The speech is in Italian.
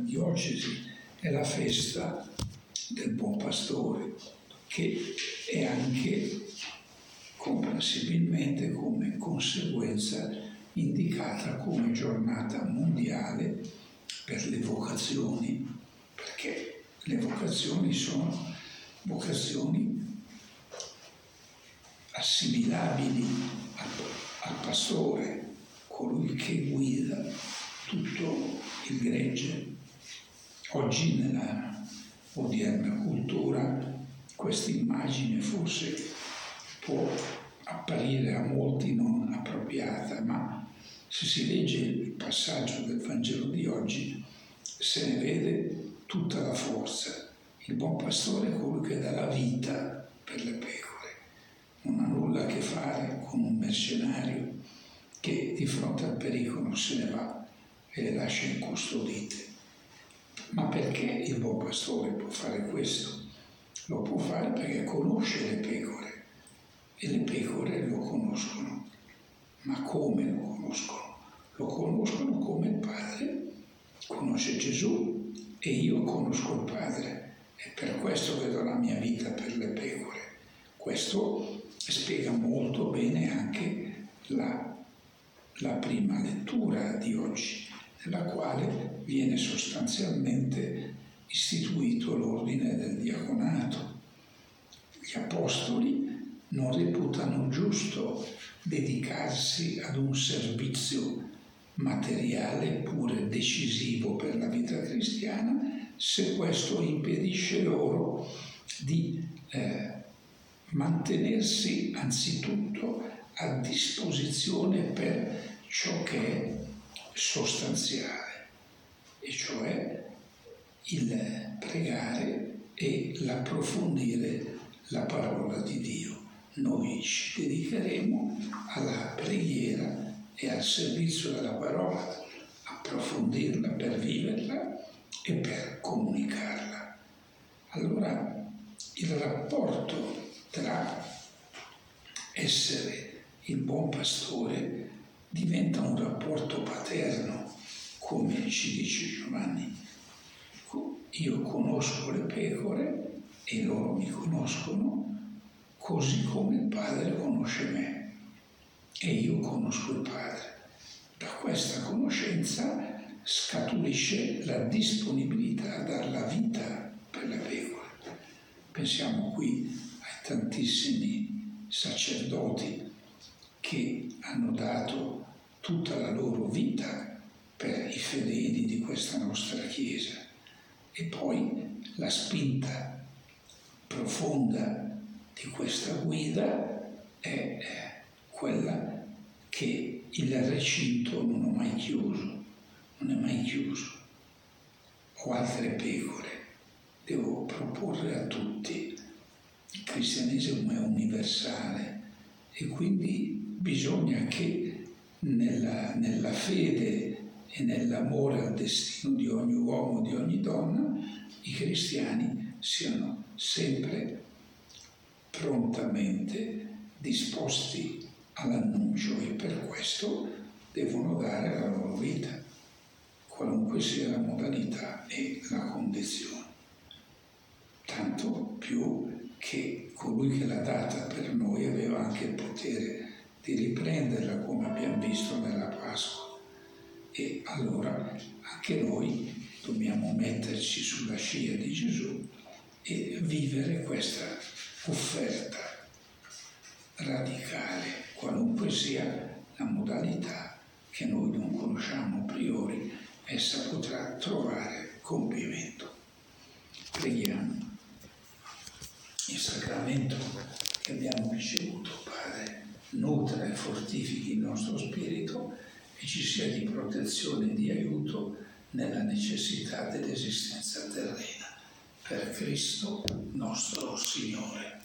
diocesi è la festa del Buon Pastore, che è anche comprensibilmente come conseguenza indicata come giornata mondiale per le vocazioni, perché le vocazioni sono vocazioni assimilabili al pastore, colui che guida tutto il gregge. Oggi nella odierna cultura questa immagine forse può apparire a molti non appropriata, ma se si legge il passaggio del Vangelo di oggi se ne vede tutta la forza. Il buon pastore è colui che dà la vita per le pecore, non ha nulla a che fare con un mercenario che di fronte al pericolo se ne va e le lascia incustodite. Ma perché il buon pastore può fare questo? Lo può fare perché conosce le pecore e le pecore lo conoscono. Ma come lo conoscono? Lo conoscono come il Padre conosce Gesù e io conosco il Padre. È per questo che do la mia vita per le pecore. Questo spiega molto bene anche la prima lettura di oggi, nella quale viene sostanzialmente istituito l'ordine del diaconato. Gli apostoli non reputano giusto dedicarsi ad un servizio materiale pure decisivo per la vita cristiana se questo impedisce loro di mantenersi anzitutto a disposizione per ciò che è sostanziale, e cioè il pregare e l'approfondire la parola di Dio. Noi ci dedicheremo alla preghiera e al servizio della parola, approfondirla per viverla e per comunicarla. Allora il rapporto tra essere il buon pastore diventa un rapporto paterno, come ci dice Giovanni. Io conosco le pecore e loro mi conoscono, così come il Padre conosce me e io conosco il Padre. Da questa conoscenza scaturisce la disponibilità a dar la vita per le pecore. Pensiamo qui ai tantissimi sacerdoti che hanno dato tutta la loro vita per i fedeli di questa nostra Chiesa. E poi la spinta profonda di questa guida è quella che il recinto non è mai chiuso. Ho altre pecore, devo proporre a tutti. Il cristianesimo è universale e quindi bisogna che nella fede e nell'amore al destino di ogni uomo, di ogni donna, i cristiani siano sempre prontamente disposti all'annuncio e per questo devono dare la loro vita, qualunque sia la modalità e la condizione. Tanto più che colui che l'ha data per noi aveva anche il potere di riprenderla, come abbiamo visto nella Pasqua. E allora anche noi dobbiamo metterci sulla scia di Gesù e vivere questa offerta radicale, qualunque sia la modalità che noi non conosciamo a priori, essa potrà trovare compimento. Preghiamo. Il sacramento che abbiamo ricevuto, Padre, nutra e fortifichi il nostro spirito e ci sia di protezione e di aiuto nella necessità dell'esistenza terrena. Per Cristo nostro Signore.